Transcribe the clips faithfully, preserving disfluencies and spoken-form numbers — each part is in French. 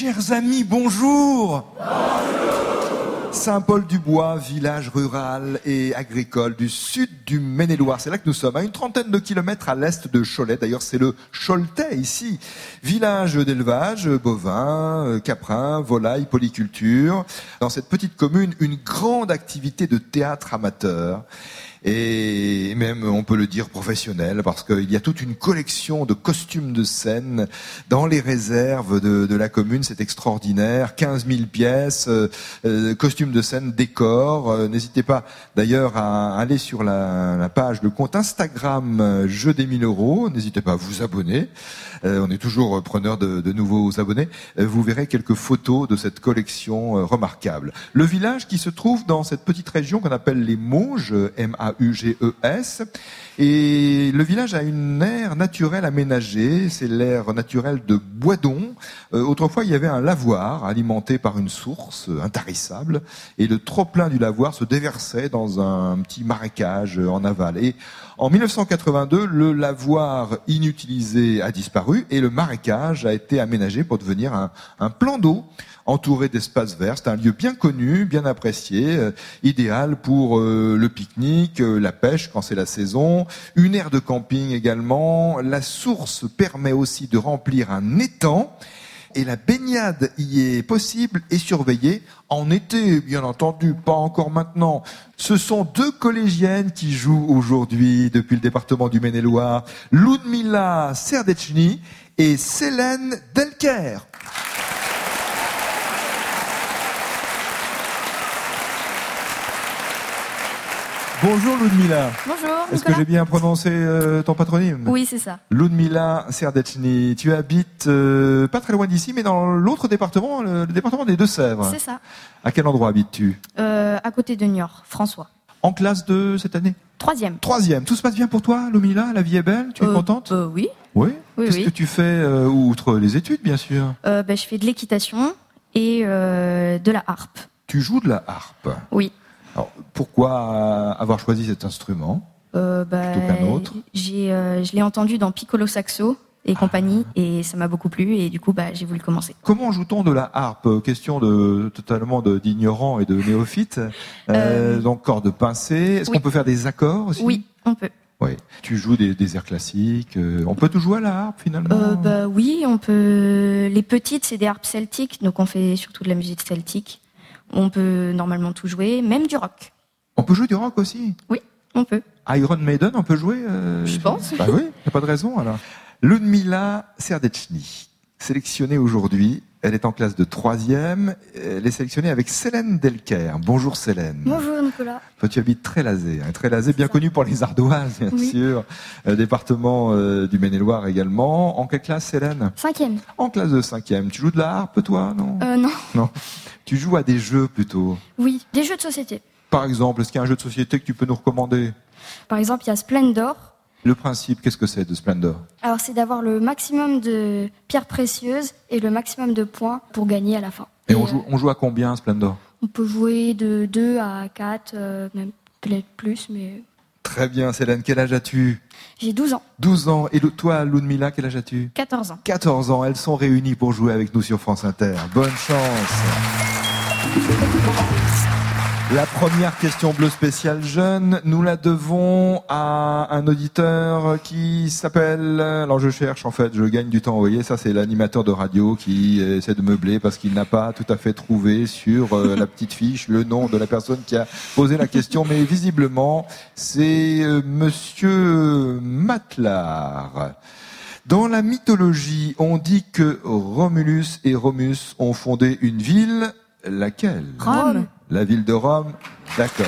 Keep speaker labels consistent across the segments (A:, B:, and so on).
A: Chers amis, bonjour. Bonjour. Saint-Paul-du-Bois, village rural et agricole du sud du Maine-et-Loire. C'est là que nous sommes, à une trentaine de kilomètres à l'est de Cholet. D'ailleurs, c'est le Choletais ici. Village d'élevage, bovins, caprins, volailles, polyculture. Dans cette petite commune, une grande activité de théâtre amateur. Et même, on peut le dire, professionnel, parce qu'il y a toute une collection de costumes de scène dans les réserves de, de la commune. C'est extraordinaire, quinze mille pièces, euh, costumes de scène, décors. Euh, n'hésitez pas d'ailleurs à aller sur la, la page, le compte Instagram Jeu des mille euros. N'hésitez pas à vous abonner. Euh, on est toujours preneur de, de nouveaux abonnés. Euh, vous verrez quelques photos de cette collection euh, remarquable. Le village qui se trouve dans cette petite région qu'on appelle les Mauges, M A U G E S. Et le village a une aire naturelle aménagée, c'est l'aire naturelle de Boisdon. Euh, autrefois, il y avait un lavoir alimenté par une source intarissable, et le trop-plein du lavoir se déversait dans un petit marécage en aval. Et en mille neuf cent quatre-vingt-deux, le lavoir inutilisé a disparu et le marécage a été aménagé pour devenir un, un plan d'eau entouré d'espaces verts. C'est un lieu bien connu, bien apprécié, euh, idéal pour euh, le pique-nique, euh, la pêche quand c'est la saison, une aire de camping également. La source permet aussi de remplir un étang et la baignade y est possible et surveillée en été, bien entendu, pas encore maintenant. Ce sont deux collégiennes qui jouent aujourd'hui depuis le département du Maine-et-Loire, Ludmila Serdechny et Célène Delker. Bonjour Ludmila.
B: Bonjour.
A: Est-ce
B: Nicolas.
A: que j'ai bien prononcé euh, ton patronyme ?
B: Oui, c'est ça.
A: Ludmila Serdechny. Tu habites euh, pas très loin d'ici, mais dans l'autre département, le, le département des Deux-Sèvres.
B: C'est ça.
A: À quel endroit habites-tu ?
B: Euh, à côté de Niort, François.
A: En classe de cette année ?
B: Troisième.
A: Troisième. Tout se passe bien pour toi, Ludmila ? La vie est belle ? Tu es
B: Euh,
A: contente ?
B: euh, Oui.
A: Oui.
B: Oui,
A: Qu'est-ce
B: oui.
A: que tu fais, euh, outre les études, bien sûr ?
B: Euh, ben, je fais de l'équitation et euh, de la harpe.
A: Tu joues de la harpe.
B: Oui.
A: Alors, pourquoi avoir choisi cet instrument ?
B: Euh, ben,
A: Plutôt qu'un autre.
B: j'ai, euh, je l'ai entendu dans Piccolo Saxo et compagnie et ça m'a beaucoup plu et du coup, ben, j'ai voulu commencer.
A: Comment joue-t-on de la harpe ? Question de totalement de, d'ignorants et de néophytes. Euh,
B: Euh,
A: donc cordes pincées. Est-ce
B: oui.
A: qu'on peut faire des accords aussi ?
B: Oui, on peut.
A: Oui. Tu joues des, des airs classiques. euh, On peut tout jouer à la harpe finalement.
B: Euh, ben, oui, on peut. Les petites, c'est des harpes celtiques, donc on fait surtout de la musique celtique. On peut normalement tout jouer, même du rock.
A: On peut jouer du rock aussi.
B: Oui, on peut.
A: Iron Maiden, on peut jouer. euh,
B: Je pense.
A: Bah oui, y a pas de raison alors. Ludmila Serdechny, sélectionnée aujourd'hui. Elle est en classe de troisième. Elle est sélectionnée avec Célène Delker. Bonjour Célène.
B: Bonjour Nicolas.
A: Toi, tu habites Trélazé. Hein. Trélazé, bien connu pour les ardoises, bien
B: Oui.
A: sûr. Euh, département euh, du Maine-et-Loire également. En quelle classe, Célène ?
B: Cinquième.
A: En classe de cinquième. Tu joues de la harpe, toi, non ?
B: Euh, non.
A: Non. Tu joues à des jeux plutôt.
B: Oui, des jeux de société.
A: Par exemple, est-ce qu'il y a un jeu de société que tu peux nous recommander ?
B: Par exemple, il y a Splendor.
A: Le principe, qu'est-ce que c'est de Splendor ?
B: Alors, c'est d'avoir le maximum de pierres précieuses et le maximum de points pour gagner à la fin.
A: Et on
B: euh,
A: joue, on joue à combien, Splendor ?
B: on peut jouer de deux à quatre, euh, même peut-être plus, mais
A: Très bien, Célène. Quel âge as-tu ?
B: j'ai douze ans.
A: douze ans. Et le- toi, Ludmila, quel âge as-tu ?
B: quatorze ans.
A: quatorze ans. Elles sont réunies pour jouer avec nous sur France Inter. Bonne chance. La première question bleue spéciale jeune, nous la devons à un auditeur qui s'appelle... Alors je cherche en fait, je gagne du temps, vous voyez, ça c'est l'animateur de radio qui essaie de meubler parce qu'il n'a pas tout à fait trouvé sur euh, la petite fiche le nom de la personne qui a posé la question, mais visiblement c'est euh, Monsieur Matlard. Dans la mythologie, on dit que Romulus et Remus ont fondé une ville, laquelle ?
B: Rome.
A: La ville de Rome, d'accord.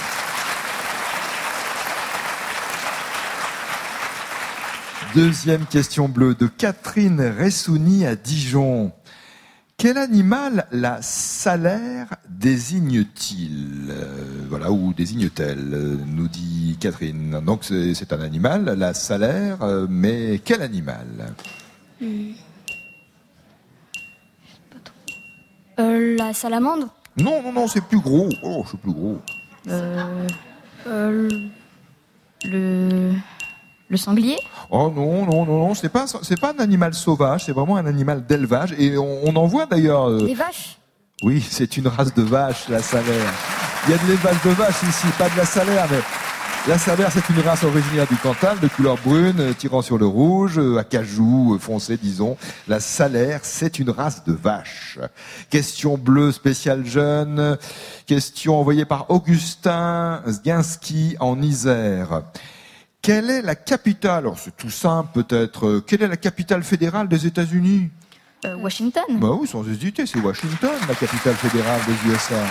A: Deuxième question bleue de Catherine Ressouni à Dijon. Quel animal la salaire désigne-t-il ? Euh, Voilà, ou désigne-t-elle, euh, nous dit Catherine. Donc c'est, c'est un animal, la salaire, euh, mais quel animal ?
B: Euh, la salamandre.
A: Non, non, non, c'est plus gros. Oh, c'est plus gros.
B: Euh, euh, le... Le sanglier?
A: Oh non, non, non, non, c'est pas, c'est pas un animal sauvage, c'est vraiment un animal d'élevage. Et on, on en voit d'ailleurs... Euh...
B: Les vaches?
A: Oui, c'est une race de vache, la salaire. Il y a de l'élevage de vaches ici, pas de la salaire, mais... La salaire, c'est une race originaire du Cantal, de couleur brune, tirant sur le rouge, acajou foncé, disons. La salaire, c'est une race de vache. Question bleue spéciale jeune. Question envoyée par Augustin Zginski en Isère. Quelle est la capitale, alors c'est tout simple peut-être, quelle est la capitale fédérale des États-Unis?
B: euh, Washington.
A: Bah oui, sans hésiter, c'est Washington, la capitale fédérale des U S A.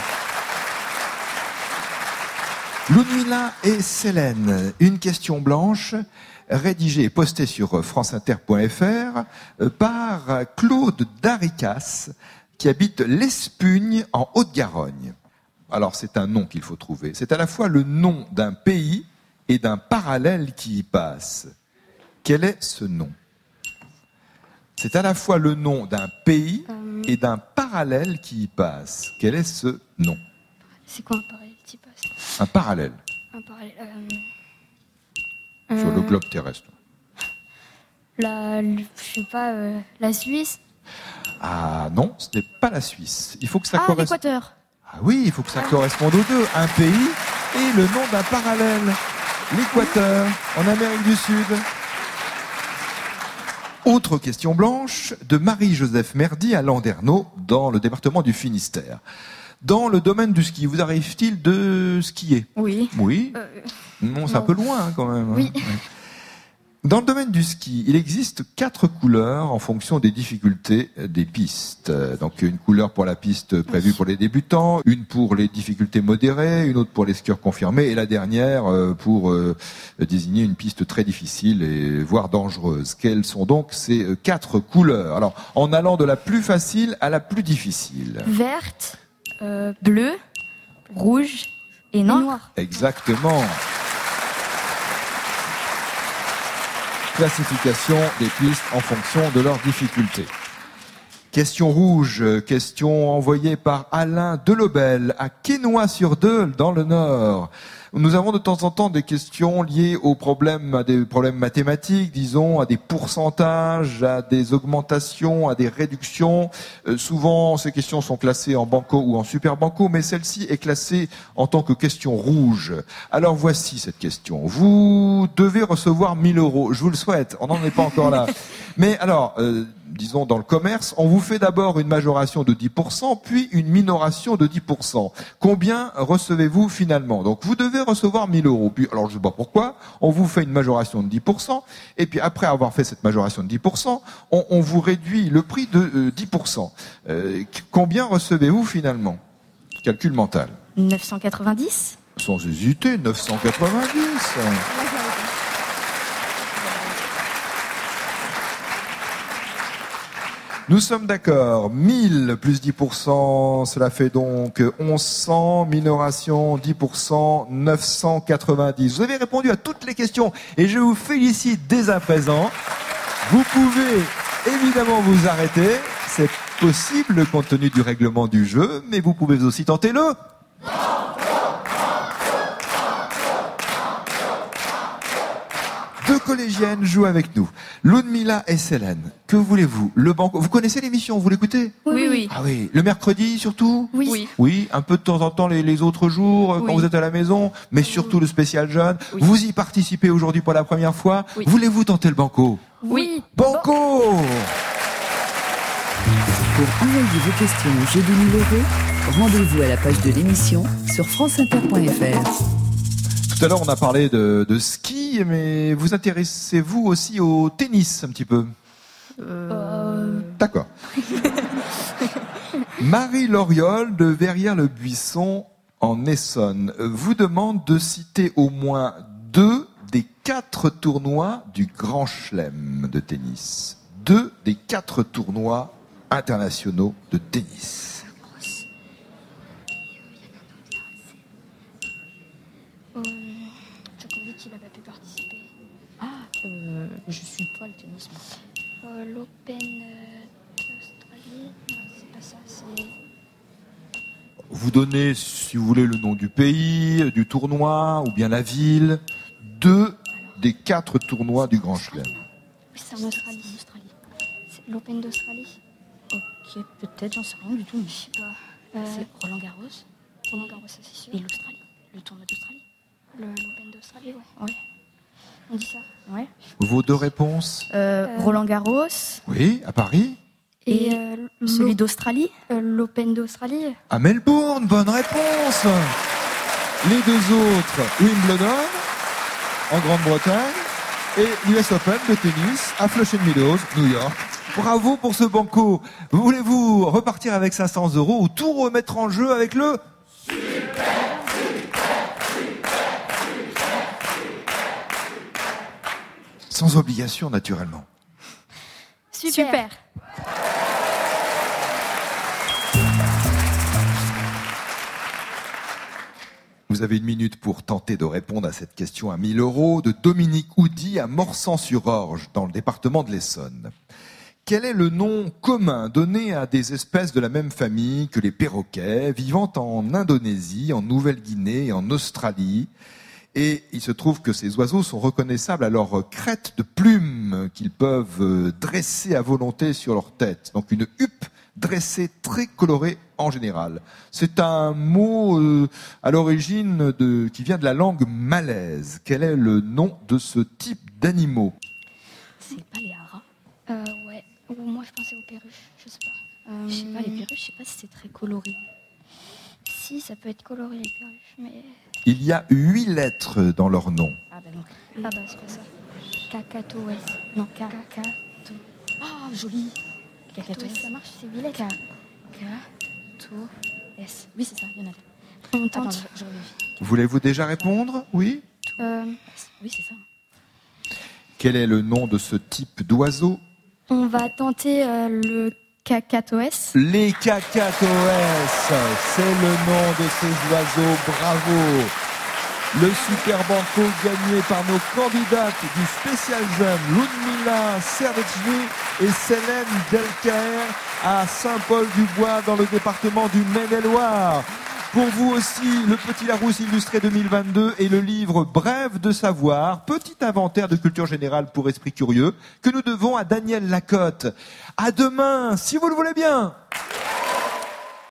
A: Ludmilla et Célène, une question blanche, rédigée et postée sur franceinter point f r par Claude Daricas, qui habite l'Espugne en Haute-Garonne. Alors c'est un nom qu'il faut trouver. C'est à la fois le nom d'un pays et d'un parallèle qui y passe. Quel est ce nom? C'est à la fois le nom d'un pays
C: Euh,
A: et d'un parallèle qui y passe. Quel est ce nom?
C: C'est quoi un parallèle qui passe?
A: Un parallèle
C: Un parallèle. Euh,
A: sur le
C: euh,
A: globe terrestre.
C: La, le- je sais pas, euh, la Suisse.
A: Ah non, ce n'est pas la Suisse. Il faut que ça
B: Ah,
A: corresponde.
B: l'Équateur.
A: Ah oui, il faut que ça corresponde aux deux. Un pays et le nom d'un parallèle. L'Équateur, en Amérique du Sud. Autre question blanche de Marie-Joseph Merdy à Landerneau, dans le département du Finistère. Dans le domaine du ski, vous arrive-t-il de skier?
B: Oui.
A: Oui.
C: Euh,
A: Non, c'est un
C: non.
A: peu loin hein, quand même. hein.
C: Oui.
A: Ouais. Dans le domaine du ski, il existe quatre couleurs en fonction des difficultés des pistes. Donc une couleur pour la piste prévue pour les débutants, une pour les difficultés modérées, une autre pour les skieurs confirmés et la dernière euh, pour euh, désigner une piste très difficile et voire dangereuse. Quelles sont donc ces euh, quatre couleurs? Alors en allant de la plus facile à la plus difficile.
B: Verte, euh, bleu, rouge et noir.
C: Noir.
A: Exactement. Classification des pistes en fonction de leur difficulté. Question rouge, question envoyée par Alain Delobel à Quesnoy-sur-Deûle dans le Nord. Nous avons de temps en temps des questions liées aux problèmes, à des problèmes mathématiques, disons, à des pourcentages, à des augmentations, à des réductions. Euh, souvent, ces questions sont classées en banco ou en super banco, mais celle-ci est classée en tant que question rouge. Alors voici cette question. Vous devez recevoir mille euros. Je vous le souhaite. On n'en est pas encore là. Mais alors, euh, disons dans le commerce, on vous fait d'abord une majoration de dix pour cent, puis une minoration de dix pour cent. Combien recevez-vous finalement? Donc vous devez recevoir mille euros. Puis, alors je ne sais pas pourquoi, on vous fait une majoration de dix pour cent, et puis après avoir fait cette majoration de dix pour cent, on, on vous réduit le prix de euh, dix pour cent. Euh, combien recevez-vous finalement? Calcul mental.
B: neuf cent quatre-vingt-dix.
A: Sans hésiter, neuf cent quatre-vingt-dix. Nous sommes d'accord. mille plus dix pour cent, cela fait donc onze cents. Minoration dix pour cent, neuf cent quatre-vingt-dix. Vous avez répondu à toutes les questions et je vous félicite dès à présent. Vous pouvez évidemment vous arrêter. C'est possible compte tenu du règlement du jeu, mais vous pouvez aussi tenter le... Deux collégiennes jouent avec nous. Ludmilla et Célène. Que voulez-vous? Le banco. Vous connaissez l'émission? Vous l'écoutez?
B: Oui, oui.
A: Ah oui. Le mercredi surtout?
C: Oui.
B: Oui.
A: Oui. Un peu de temps en temps les, les autres jours euh, quand
B: Oui.
A: vous êtes à la maison, mais surtout le spécial jeune.
B: Oui.
A: Vous y participez aujourd'hui pour la première fois.
B: Oui.
A: Voulez-vous tenter le banco?
B: Oui.
A: Banco!
D: Pour envoyer vos questions au jeu des mille euros, rendez-vous à la page de l'émission sur franceinter point f r.
A: Tout à l'heure on a parlé de, de ski, mais vous intéressez-vous aussi au tennis un petit peu?
B: Euh,
A: D'accord. Marie Loriol de Verrières-le-Buisson en Essonne vous demande de citer au moins deux des quatre tournois du Grand Chelem de tennis. Deux des quatre tournois internationaux de tennis.
C: Euh, Djokovic, il n'a pas pu participer.
B: euh, je suis pas le tennis. moi.
C: Euh, L'Open euh, d'Australie. Non, c'est pas ça, c'est.
A: Vous donnez, si vous voulez, le nom du pays, du tournoi, ou bien la ville. Deux des quatre tournois du Grand Chelem.
C: Oui, c'est en Australie. Australie. C'est l'Open d'Australie.
B: Ok, peut-être, j'en sais rien du tout. Mais...
C: Je sais pas. Euh,
B: C'est Roland Garros
C: Roland Garros, ça c'est sûr.
B: et l'Australie. Le tournoi d'Australie.
C: Le- L'Open d'Australie, ouais.
B: Ouais.
C: On dit ça.
B: Ouais.
A: Vos deux réponses?
B: Euh,
C: Euh,
B: Roland Garros
A: Oui, à Paris?
B: et,
C: Et euh,
B: celui
C: l'O-
B: d'Australie.
C: euh, l'Open d'Australie.
A: À Melbourne, bonne réponse. Les deux autres, Wimbledon, en Grande-Bretagne, et l'U S Open de tennis à Flushing Meadows, New York. Bravo pour ce banco. Voulez-vous repartir avec cinq cents euros ou tout remettre en jeu avec le... Sans obligation, naturellement.
C: Super.
A: Vous avez une minute pour tenter de répondre à cette question à mille euros de Dominique Houdy à Morsan-sur-Orge, dans le département de l'Essonne. Quel est le nom commun donné à des espèces de la même famille que les perroquets, vivant en Indonésie, en Nouvelle-Guinée et en Australie? Et il se trouve que ces oiseaux sont reconnaissables à leur crête de plumes qu'ils peuvent dresser à volonté sur leur tête. Donc une huppe dressée très colorée en général. C'est un mot euh, à l'origine de, qui vient de la langue malaise. Quel est le nom de ce type d'animaux?
B: C'est pas les haras.
C: Euh, ouais. Ou moi, je pensais aux perruches. Je sais pas. Euh,
B: Je sais pas, les perruches, je sais pas si c'est très coloré.
C: Si, ça peut être coloré, les perruches. Mais.
A: Il y a huit lettres dans leur nom.
B: Ah bah non.
C: Ah bah, c'est pas ça. Cacatoès.
B: Non, K.
C: Caca.
B: Ah, joli.
C: Cacatoès, ça marche, c'est huit lettres.
B: K. K. S. Oui, c'est ça, il y en a.
C: On
B: Attends,
C: tente.
B: je, je revérifie.
A: Voulez-vous déjà répondre? Oui.
C: Euh,
B: Oui, c'est ça.
A: Quel est le nom de ce type d'oiseau?
C: on va tenter euh, le cacatoès.
A: Les cacatoès, c'est le nom de ces oiseaux, bravo. Le super banco gagné par nos candidates du spécial jeune, Ludmila Servetchny et Célène Delcaer à Saint-Paul-du-Bois dans le département du Maine-et-Loire. Pour vous aussi, le Petit Larousse illustré deux mille vingt-deux et le livre Brève de savoir, petit inventaire de culture générale pour esprits curieux, que nous devons à Daniel Lacotte. À demain, si vous le voulez bien.